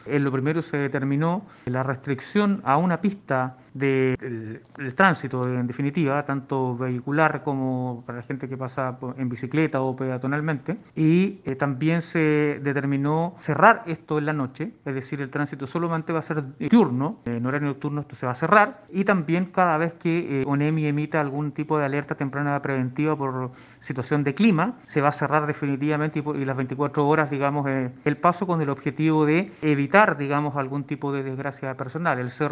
En lo primero se determinó la restricción a una pista del tránsito, en definitiva, tanto vehicular como para la gente que pasa en bicicleta o peatonalmente. Y también se determinó cerrar esto en la noche, es decir, el tránsito solamente va a ser diurno, en horario nocturno esto se va a cerrar. Y también cada vez que ONEMI emita algún tipo de alerta temprana preventiva por situación de clima, se va a cerrar definitivamente y las 24 horas, digamos, el paso con el objetivo de evitar, digamos, algún tipo de desgracia personal. El cerro